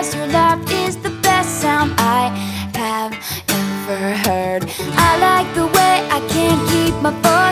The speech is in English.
'cause your laugh is the best sound I have ever heard. I like the way I can't keep my voice